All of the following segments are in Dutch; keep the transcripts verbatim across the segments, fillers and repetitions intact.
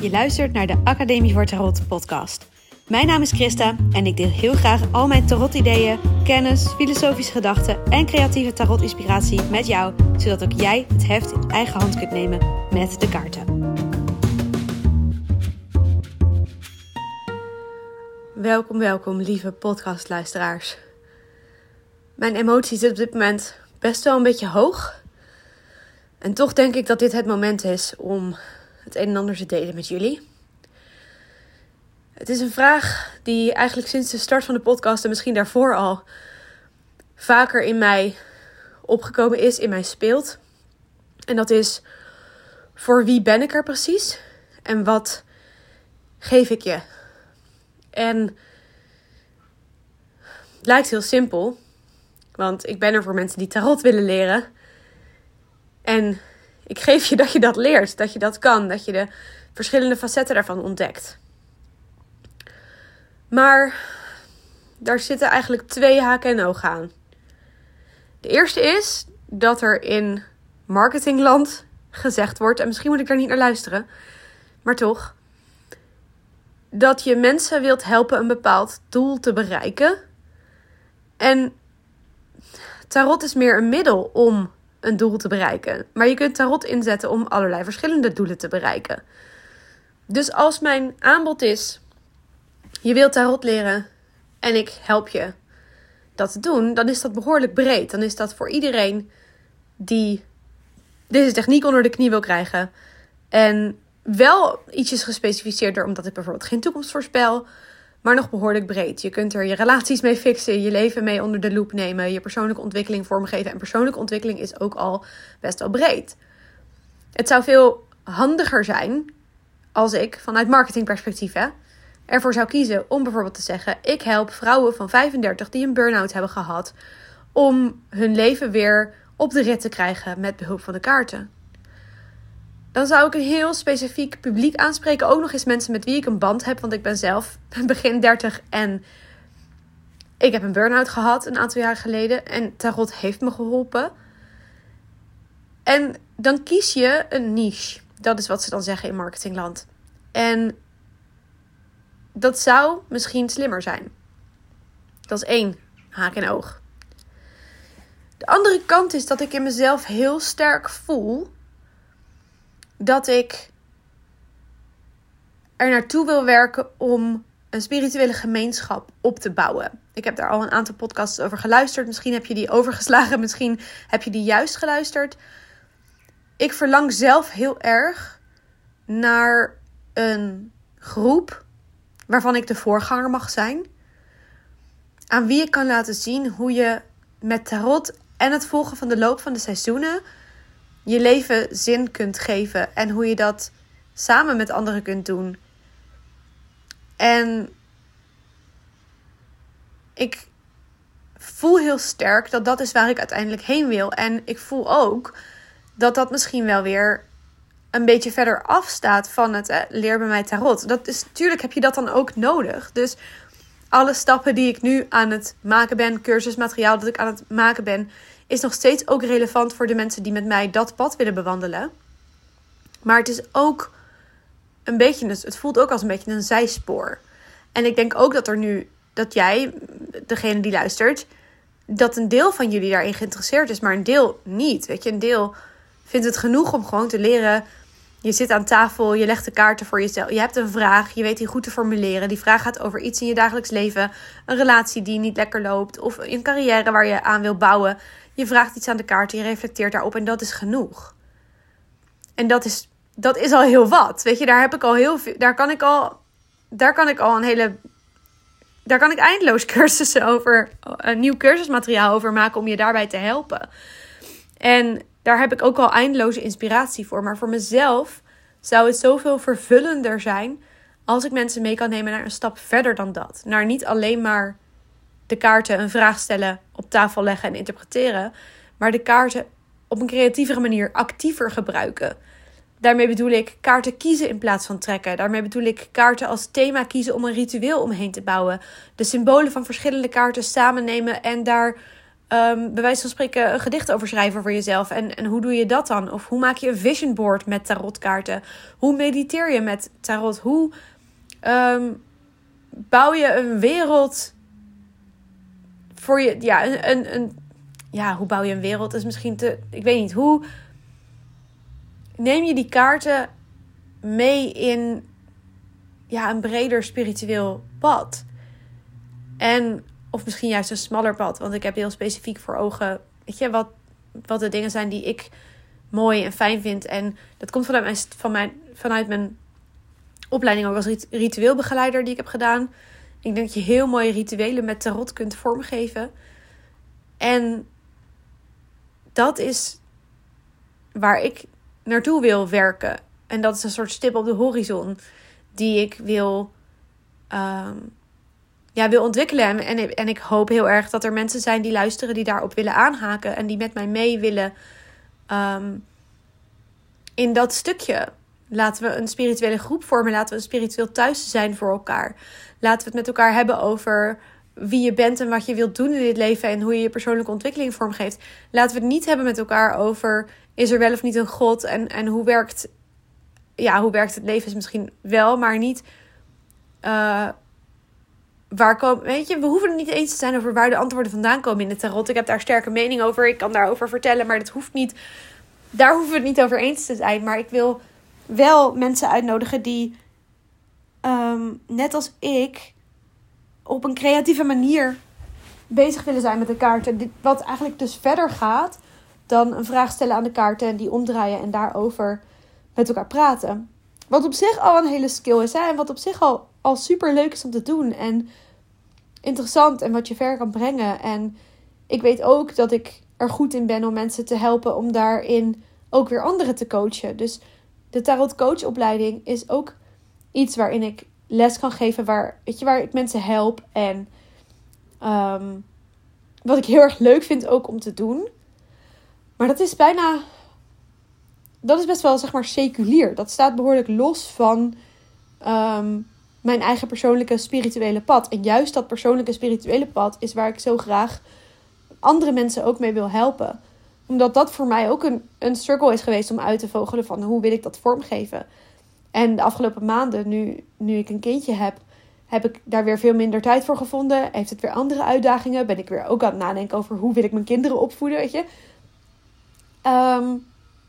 Je luistert naar de Academie voor Tarot podcast. Mijn naam is Christa en ik deel heel graag al mijn tarot-ideeën, kennis, filosofische gedachten en creatieve tarot-inspiratie met jou, zodat ook jij het heft in eigen hand kunt nemen met de kaarten. Welkom, welkom lieve podcastluisteraars. Mijn emotie zit op dit moment best wel een beetje hoog. En toch denk ik dat dit het moment is om het een en ander te delen met jullie. Het is een vraag die eigenlijk sinds de start van de podcast en misschien daarvoor al vaker in mij opgekomen is, in mij speelt. En dat is: voor wie ben ik er precies? En wat geef ik je? En het lijkt heel simpel, want ik ben er voor mensen die tarot willen leren. En ik geef je dat je dat leert, dat je dat kan, dat je de verschillende facetten daarvan ontdekt. Maar daar zitten eigenlijk twee haken en ogen aan. De eerste is dat er in marketingland gezegd wordt, en misschien moet ik daar niet naar luisteren, maar toch, dat je mensen wilt helpen een bepaald doel te bereiken. En tarot is meer een middel om een doel te bereiken. Maar je kunt tarot inzetten om allerlei verschillende doelen te bereiken. Dus als mijn aanbod is: je wilt tarot leren en ik help je dat te doen, dan is dat behoorlijk breed. Dan is dat voor iedereen die deze techniek onder de knie wil krijgen. En wel ietsjes gespecificeerder, omdat ik bijvoorbeeld geen toekomst voorspel, maar nog behoorlijk breed. Je kunt er je relaties mee fixen, je leven mee onder de loep nemen, je persoonlijke ontwikkeling vormgeven. En persoonlijke ontwikkeling is ook al best wel breed. Het zou veel handiger zijn als ik vanuit marketingperspectief hè, ervoor zou kiezen om bijvoorbeeld te zeggen: ik help vrouwen van vijfendertig die een burn-out hebben gehad om hun leven weer op de rit te krijgen met behulp van de kaarten. Dan zou ik een heel specifiek publiek aanspreken. Ook nog eens mensen met wie ik een band heb. Want ik ben zelf begin dertig en ik heb een burn-out gehad een aantal jaar geleden. En tarot heeft me geholpen. En dan kies je een niche. Dat is wat ze dan zeggen in marketingland. En dat zou misschien slimmer zijn. Dat is één haak en oog. De andere kant is dat ik in mezelf heel sterk voel dat ik er naartoe wil werken om een spirituele gemeenschap op te bouwen. Ik heb daar al een aantal podcasts over geluisterd. Misschien heb je die overgeslagen, misschien heb je die juist geluisterd. Ik verlang zelf heel erg naar een groep waarvan ik de voorganger mag zijn. Aan wie ik kan laten zien hoe je met tarot en het volgen van de loop van de seizoenen je leven zin kunt geven. En hoe je dat samen met anderen kunt doen. En ik voel heel sterk dat dat is waar ik uiteindelijk heen wil. En ik voel ook dat dat misschien wel weer een beetje verder afstaat van het eh, leer bij mij tarot. Dat is, natuurlijk heb je dat dan ook nodig. Dus alle stappen die ik nu aan het maken ben, cursusmateriaal dat ik aan het maken ben, is nog steeds ook relevant voor de mensen die met mij dat pad willen bewandelen. Maar het is ook een beetje, het voelt ook als een beetje een zijspoor. En ik denk ook dat er nu, dat jij, degene die luistert, dat een deel van jullie daarin geïnteresseerd is, maar een deel niet. Weet je, een deel vindt het genoeg om gewoon te leren. Je zit aan tafel, je legt de kaarten voor jezelf. Je hebt een vraag, je weet die goed te formuleren. Die vraag gaat over iets in je dagelijks leven. Een relatie die niet lekker loopt. Of een carrière waar je aan wil bouwen. Je vraagt iets aan de kaarten, je reflecteert daarop en dat is genoeg. En dat is, dat is al heel wat. Weet je, daar heb ik al heel veel. Daar kan ik al, daar kan ik al een hele. Daar kan ik eindeloos cursussen over, een nieuw cursusmateriaal over maken om je daarbij te helpen. En daar heb ik ook al eindeloze inspiratie voor. Maar voor mezelf zou het zoveel vervullender zijn als ik mensen mee kan nemen naar een stap verder dan dat. Naar niet alleen maar de kaarten een vraag stellen, op tafel leggen en interpreteren, maar de kaarten op een creatievere manier actiever gebruiken. Daarmee bedoel ik kaarten kiezen in plaats van trekken. Daarmee bedoel ik kaarten als thema kiezen om een ritueel omheen te bouwen. De symbolen van verschillende kaarten samen nemen en daar um, bij wijze van spreken een gedicht over schrijven voor jezelf. En, en hoe doe je dat dan? Of hoe maak je een vision board met tarotkaarten? Hoe mediteer je met tarot? Hoe um, bouw je een wereld voor je... Ja, een, een, een, ja, hoe bouw je een wereld? Dat is misschien te... Ik weet niet. Hoe neem je die kaarten mee in ja, een breder spiritueel pad? En... Of misschien juist een smaller pad. Want ik heb heel specifiek voor ogen... Weet je, wat, wat de dingen zijn die ik mooi en fijn vind. En dat komt vanuit mijn, van mijn, vanuit mijn opleiding ook als ritueelbegeleider die ik heb gedaan. Ik denk dat je heel mooie rituelen met tarot kunt vormgeven. En dat is waar ik naartoe wil werken. En dat is een soort stip op de horizon die ik wil... Um, Ja, wil ontwikkelen. En, en, en ik hoop heel erg dat er mensen zijn die luisteren, die daarop willen aanhaken. En die met mij mee willen um, in dat stukje. Laten we een spirituele groep vormen. Laten we een spiritueel thuis zijn voor elkaar. Laten we het met elkaar hebben over wie je bent en wat je wilt doen in dit leven. En hoe je je persoonlijke ontwikkeling vormgeeft. Laten we het niet hebben met elkaar over, is er wel of niet een God? En, en hoe werkt, ja, hoe werkt het leven is misschien wel, maar niet... Uh, Waar komen, weet je, we hoeven het niet eens te zijn over waar de antwoorden vandaan komen in de tarot. Ik heb daar sterke mening over. Ik kan daarover vertellen, maar dat hoeft niet. Daar hoeven we het niet over eens te zijn. Maar ik wil wel mensen uitnodigen die, um, net als ik, op een creatieve manier bezig willen zijn met de kaarten. Wat eigenlijk dus verder gaat dan een vraag stellen aan de kaarten en die omdraaien en daarover met elkaar praten. Wat op zich al een hele skill is, hè? En wat op zich al, al super leuk is om te doen. En interessant en wat je ver kan brengen. En ik weet ook dat ik er goed in ben om mensen te helpen om daarin ook weer anderen te coachen. Dus de tarot coachopleiding is ook iets waarin ik les kan geven, waar, weet je, waar ik mensen help. En um, wat ik heel erg leuk vind ook om te doen. Maar dat is bijna... Dat is best wel, zeg maar, seculier. Dat staat behoorlijk los van um, mijn eigen persoonlijke spirituele pad. En juist dat persoonlijke spirituele pad is waar ik zo graag andere mensen ook mee wil helpen. Omdat dat voor mij ook een, een struggle is geweest om uit te vogelen van hoe wil ik dat vormgeven. En de afgelopen maanden, nu, nu ik een kindje heb, heb ik daar weer veel minder tijd voor gevonden. Heeft het weer andere uitdagingen. Ben ik weer ook aan het nadenken over hoe wil ik mijn kinderen opvoeden, weet je. Um,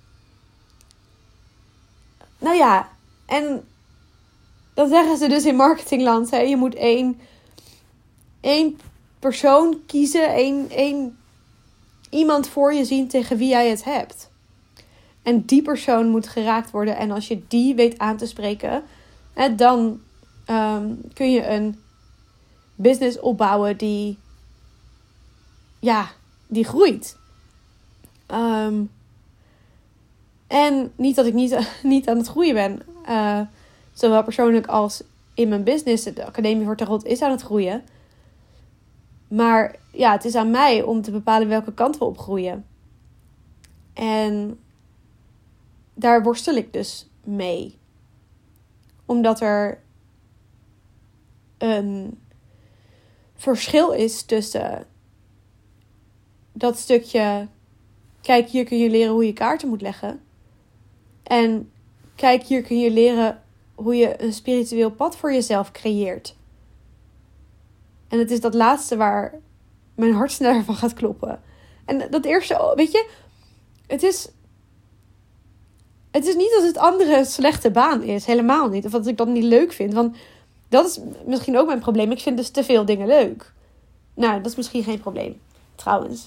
nou ja, en dan zeggen ze dus in marketingland, hè, je moet één, één persoon kiezen, één, één iemand voor je zien tegen wie jij het hebt. En die persoon moet geraakt worden. En als je die weet aan te spreken, hè, dan um, kun je een business opbouwen die, ja, die groeit. Um, en niet dat ik niet, niet aan het groeien ben. Uh, zowel persoonlijk als in mijn business. De Academie voor Tarot is aan het groeien. Maar ja, het is aan mij om te bepalen welke kant we op groeien. En daar worstel ik dus mee. Omdat er een verschil is tussen dat stukje... Kijk, hier kun je leren hoe je kaarten moet leggen. En kijk, hier kun je leren hoe je een spiritueel pad voor jezelf creëert. En het is dat laatste waar mijn hart sneller van gaat kloppen. En dat eerste, weet je, het is... Het is niet dat het andere een slechte baan is. Helemaal niet. Of dat ik dat niet leuk vind. Want dat is misschien ook mijn probleem. Ik vind dus te veel dingen leuk. Nou, dat is misschien geen probleem. Trouwens.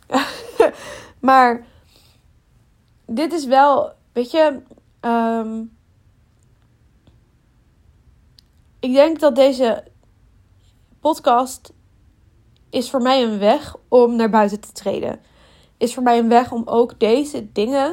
Maar dit is wel, weet je... Um, ik denk dat deze podcast is voor mij een weg om naar buiten te treden. Is voor mij een weg om ook deze dingen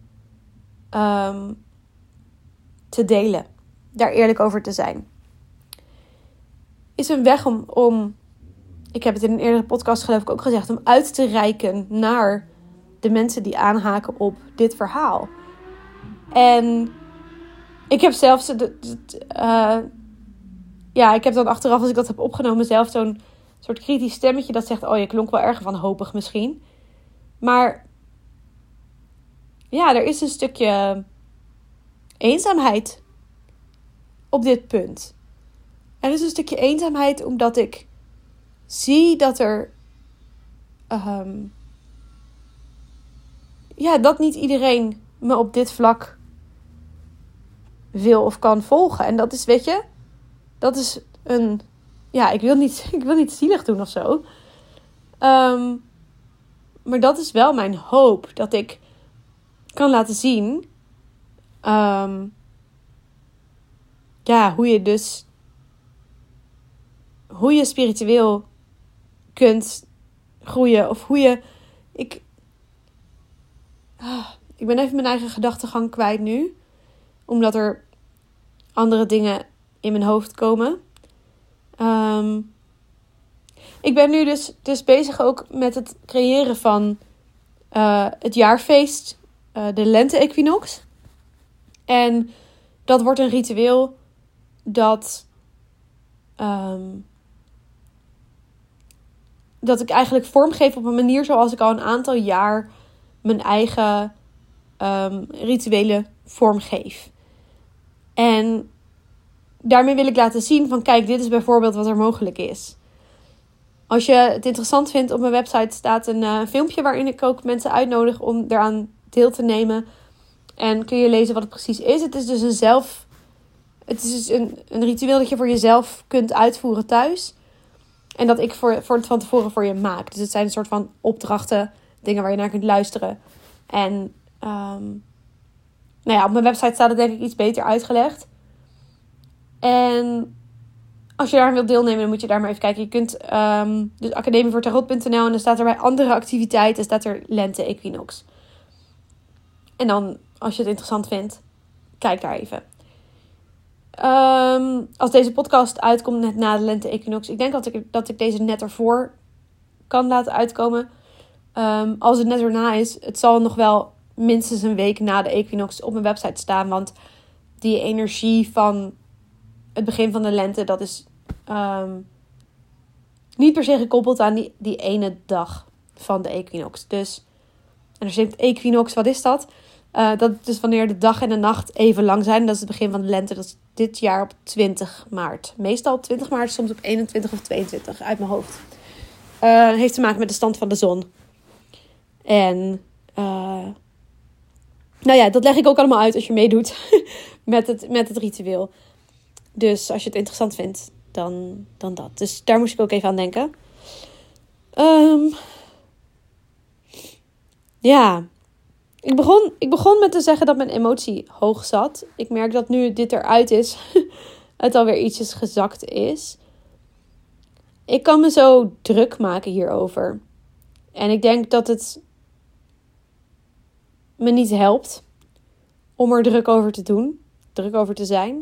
um, te delen. Daar eerlijk over te zijn. Is een weg om, om, ik heb het in een eerdere podcast geloof ik ook gezegd, om uit te reiken naar de mensen die aanhaken op dit verhaal. En ik heb zelfs, uh, ja, ik heb dan achteraf als ik dat heb opgenomen zelf zo'n soort kritisch stemmetje dat zegt, oh, je klonk wel erg wanhopig misschien. Maar ja, er is een stukje eenzaamheid op dit punt. Er is een stukje eenzaamheid omdat ik zie dat er Um, ja, dat niet iedereen me op dit vlak wil of kan volgen. En dat is, weet je, dat is een, ja, ik wil niet, ik wil niet zielig doen of zo. Um, maar dat is wel mijn hoop, dat ik kan laten zien, um, ja, hoe je dus, hoe je spiritueel kunt groeien. Of hoe je, ik, ah, ik ben even mijn eigen gedachtegang kwijt nu. Omdat er andere dingen in mijn hoofd komen. Um, ik ben nu dus, dus bezig ook met het creëren van uh, het jaarfeest. Uh, de lente-equinox. En dat wordt een ritueel dat Um, dat ik eigenlijk vormgeef op een manier zoals ik al een aantal jaar mijn eigen um, rituelen vormgeef. En daarmee wil ik laten zien van, kijk, dit is bijvoorbeeld wat er mogelijk is. Als je het interessant vindt, op mijn website staat een uh, filmpje waarin ik ook mensen uitnodig om eraan deel te nemen. En kun je lezen wat het precies is. Het is dus een zelf, het is dus een, een ritueel dat je voor jezelf kunt uitvoeren thuis. En dat ik voor, voor het van tevoren voor je maak. Dus het zijn een soort van opdrachten, dingen waar je naar kunt luisteren. En um, nou ja, op mijn website staat het denk ik iets beter uitgelegd. En als je daar wilt deelnemen, dan moet je daar maar even kijken. Je kunt um, dus academie voor tarot punt n l en dan staat er bij andere activiteiten, staat er lente-equinox. En dan, als je het interessant vindt, kijk daar even. Um, als deze podcast uitkomt net na de lente-equinox. Ik denk dat ik, dat ik deze net ervoor kan laten uitkomen. Um, als het net erna is. Het zal nog wel minstens een week na de equinox op mijn website staan. Want die energie van het begin van de lente, dat is um, niet per se gekoppeld aan die, die ene dag van de equinox. Dus, en er zit equinox, wat is dat? Uh, dat is dus wanneer de dag en de nacht even lang zijn. Dat is het begin van de lente. Dat is dit jaar op twintig maart. Meestal op twintig maart, soms op eenentwintig of tweeëntwintig uit mijn hoofd. Uh, heeft te maken met de stand van de zon. En uh, nou ja, dat leg ik ook allemaal uit als je meedoet met, het, met het ritueel. Dus als je het interessant vindt, dan, dan dat. Dus daar moest ik ook even aan denken. Um, ja... Ik begon, ik begon met te zeggen dat mijn emotie hoog zat. Ik merk dat nu dit eruit is, het alweer ietsjes gezakt is. Ik kan me zo druk maken hierover. En ik denk dat het me niet helpt om er druk over te doen. Druk over te zijn.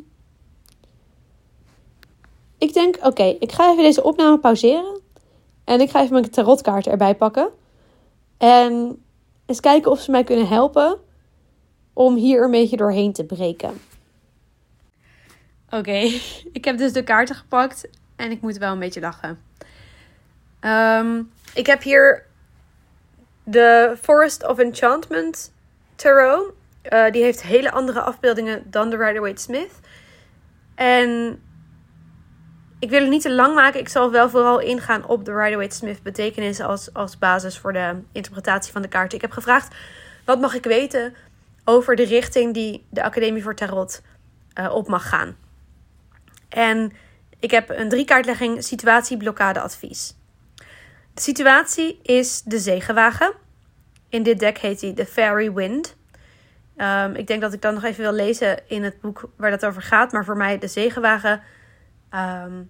Ik denk, oké, okay, ik ga even deze opname pauzeren. En ik ga even mijn tarotkaart erbij pakken. En eens kijken of ze mij kunnen helpen om hier een beetje doorheen te breken. Oké, okay. Ik heb dus de kaarten gepakt en ik moet wel een beetje lachen. Um, ik heb hier de Forest of Enchantment Tarot. Uh, die heeft hele andere afbeeldingen dan de Rider-Waite-Smith. En ik wil het niet te lang maken. Ik zal wel vooral ingaan op de Rider-Waite-Smith betekenis als, als basis voor de interpretatie van de kaarten. Ik heb gevraagd, wat mag ik weten over de richting die de Academie voor Tarot uh, op mag gaan. En ik heb een drie kaartlegging situatie, blokkade, advies. De situatie is de zegenwagen. In dit deck heet hij The Fairy Wind. Um, ik denk dat ik dan nog even wil lezen in het boek waar dat over gaat. Maar voor mij de zegenwagen um,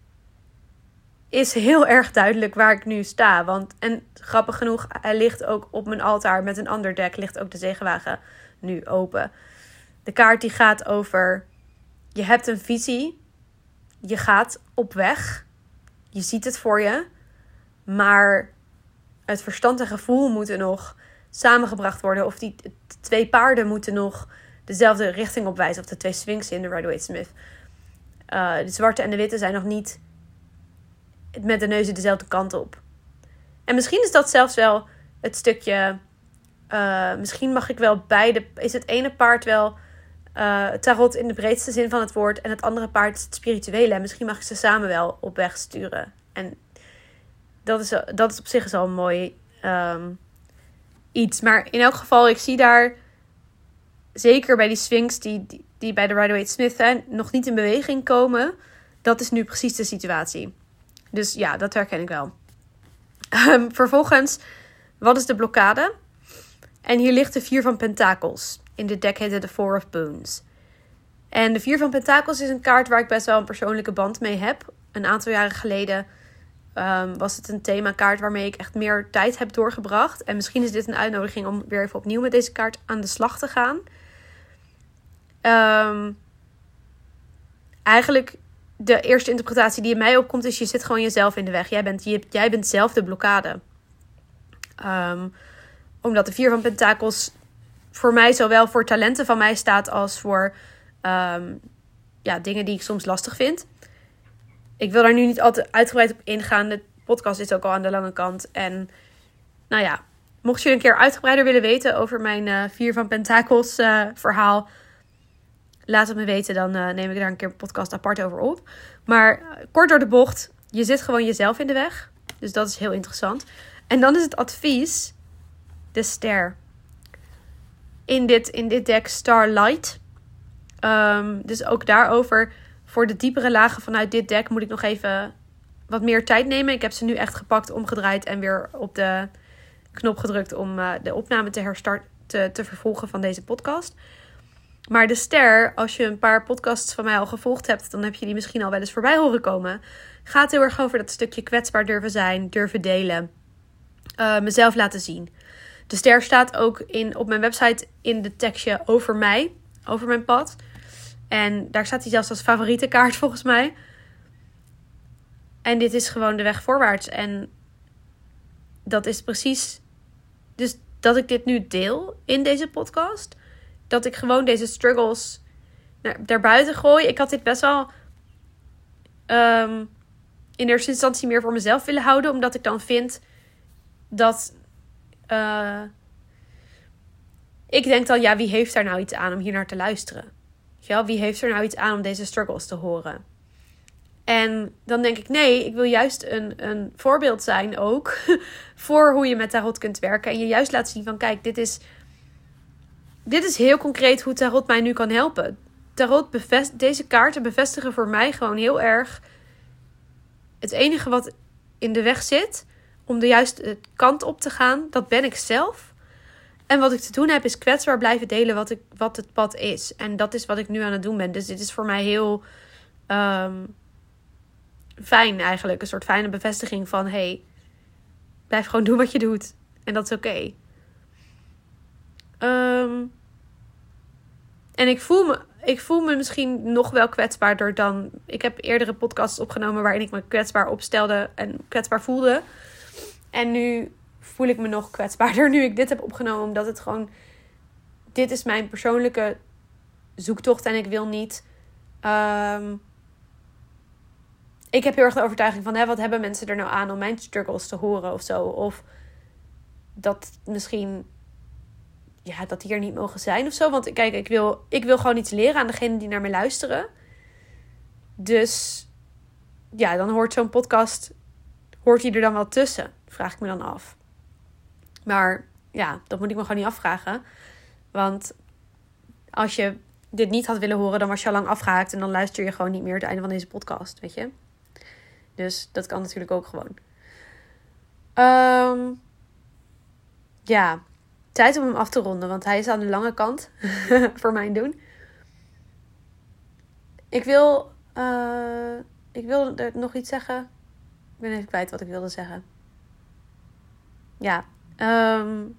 is heel erg duidelijk waar ik nu sta. Want, en grappig genoeg, hij ligt ook op mijn altaar met een ander deck. Ligt ook de zegenwagen nu open. De kaart die gaat over, je hebt een visie. Je gaat op weg. Je ziet het voor je. Maar het verstand en gevoel moeten nog samengebracht worden. Of die twee paarden moeten nog dezelfde richting opwijzen. Of de twee sphinxen in de Rider-Waite-Smith. Uh, de zwarte en de witte zijn nog niet met de neuzen dezelfde kant op. En misschien is dat zelfs wel het stukje... Uh, misschien mag ik wel beide... Is het ene paard wel uh, tarot in de breedste zin van het woord... en het andere paard is het spirituele. En misschien mag ik ze samen wel op weg sturen. En dat is, dat is op zich is al een mooi um, iets. Maar in elk geval, ik zie daar... Zeker bij die swings die, die, die bij de Rider-Waite-Smith zijn... nog niet in beweging komen. Dat is nu precies de situatie. Dus ja, dat herken ik wel. Um, vervolgens, wat is de blokkade? En hier ligt de vier van pentakels. In dit deck heet het de Four of Boons. En de vier van pentakels is een kaart waar ik best wel een persoonlijke band mee heb. Een aantal jaren geleden um, was het een themakaart waarmee ik echt meer tijd heb doorgebracht. En misschien is dit een uitnodiging om weer even opnieuw met deze kaart aan de slag te gaan. Um, eigenlijk de eerste interpretatie die in mij opkomt is: je zit gewoon jezelf in de weg. Jij bent, je, jij bent zelf de blokkade. Um, omdat de vier van pentakels voor mij zowel voor talenten van mij staat als voor um, ja, dingen die ik soms lastig vind. Ik wil daar nu niet al te uitgebreid op ingaan. De podcast is ook al aan de lange kant. En nou ja, mocht je een keer uitgebreider willen weten over mijn uh, vier van pentakels uh, verhaal, laat het me weten. Dan uh, neem ik daar een keer een podcast apart over op. Maar uh, kort door de bocht, je zit gewoon jezelf in de weg. Dus dat is heel interessant. En dan is het advies... De ster. In dit, in dit deck Starlight. Um, dus ook daarover. Voor de diepere lagen vanuit dit deck moet ik nog even wat meer tijd nemen. Ik heb ze nu echt gepakt, omgedraaid en weer op de knop gedrukt om uh, de opname te herstart te, te vervolgen van deze podcast. Maar de ster, als je een paar podcasts van mij al gevolgd hebt, dan heb je die misschien al wel eens voorbij horen komen. Gaat heel erg over dat stukje kwetsbaar durven zijn, durven delen. Uh, mezelf laten zien. De ster staat ook in, op mijn website in de tekstje over mij. Over mijn pad. En daar staat hij zelfs als favoriete kaart volgens mij. En dit is gewoon de weg voorwaarts. En dat is precies... Dus dat ik dit nu deel in deze podcast. Dat ik gewoon deze struggles naar, daarbuiten gooi. Ik had dit best wel um, in eerste instantie meer voor mezelf willen houden. Omdat ik dan vind dat... Uh, ik denk dan, ja, wie heeft daar nou iets aan om hier naar te luisteren? Ja, wie heeft er nou iets aan om deze struggles te horen? En dan denk ik, nee, ik wil juist een, een voorbeeld zijn ook voor hoe je met tarot kunt werken. En je juist laten zien van, kijk, dit is, dit is heel concreet hoe tarot mij nu kan helpen. Tarot bevest, deze kaarten bevestigen voor mij gewoon heel erg het enige wat in de weg zit om de juiste kant op te gaan, dat ben ik zelf. En wat ik te doen heb is kwetsbaar blijven delen wat, ik, wat het pad is. En dat is wat ik nu aan het doen ben. Dus dit is voor mij heel um, fijn eigenlijk. Een soort fijne bevestiging van, hey, blijf gewoon doen wat je doet. En dat is oké. Okay. Um, en ik voel, me, ik voel me misschien nog wel kwetsbaarder dan... Ik heb eerdere podcasts opgenomen waarin ik me kwetsbaar opstelde en kwetsbaar voelde. En nu voel ik me nog kwetsbaarder nu ik dit heb opgenomen. Omdat het gewoon... Dit is mijn persoonlijke zoektocht. En ik wil niet... Um, ik heb heel erg de overtuiging van... Hè, wat hebben mensen er nou aan om mijn struggles te horen of zo? Of dat misschien... Ja, dat die er niet mogen zijn of zo. Want kijk, ik wil, ik wil gewoon iets leren aan degenen die naar me luisteren. Dus... Ja, dan hoort zo'n podcast... Hoort die er dan wel tussen? Vraag ik me dan af. Maar ja, dat moet ik me gewoon niet afvragen. Want als je dit niet had willen horen, dan was je al lang afgehaakt. En dan luister je gewoon niet meer het einde van deze podcast, weet je. Dus dat kan natuurlijk ook gewoon. Um, ja, tijd om hem af te ronden. Want hij is aan de lange kant. Voor mijn doen. Ik wil... Uh, ik wil er nog iets zeggen. Ik ben even kwijt wat ik wilde zeggen. Ja. Um,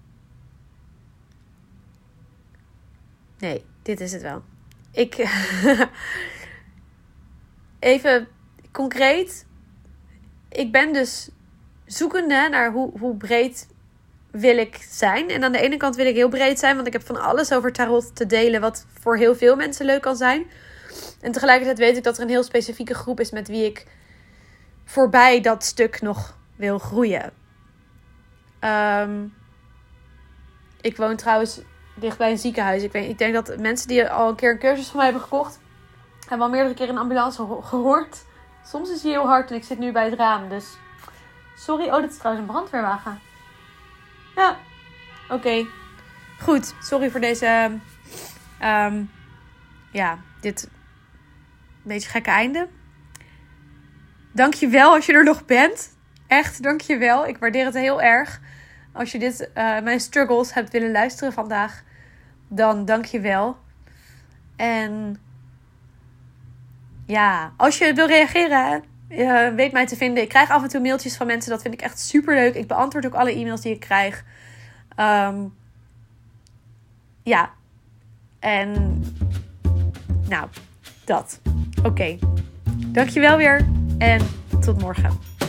nee, dit is het wel. Ik... even concreet. Ik ben dus zoekende naar hoe, hoe breed wil ik zijn. En aan de ene kant wil ik heel breed zijn. Want ik heb van alles over tarot te delen. Wat voor heel veel mensen leuk kan zijn. En tegelijkertijd weet ik dat er een heel specifieke groep is met wie ik voorbij dat stuk nog wil groeien. Um, ik woon trouwens dicht bij een ziekenhuis. Ik, weet, ik denk dat mensen die al een keer een cursus van mij hebben gekocht, hebben al meerdere keer een ambulance ho- gehoord. Soms is die heel hard en ik zit nu bij het raam. Dus sorry. Oh, dit is trouwens een brandweerwagen. Ja, oké. Okay. Goed, sorry voor deze... Um, ja, dit... beetje gekke einde. Dankjewel als je er nog bent. Echt, dankjewel. Ik waardeer het heel erg. Als je dit, uh, mijn struggles hebt willen luisteren vandaag, dan dankjewel. En ja, als je wil reageren, uh, weet mij te vinden. Ik krijg af en toe mailtjes van mensen. Dat vind ik echt super leuk. Ik beantwoord ook alle e-mails die ik krijg. Um, ja. En nou, dat. Oké. Okay. Dankjewel weer. En tot morgen.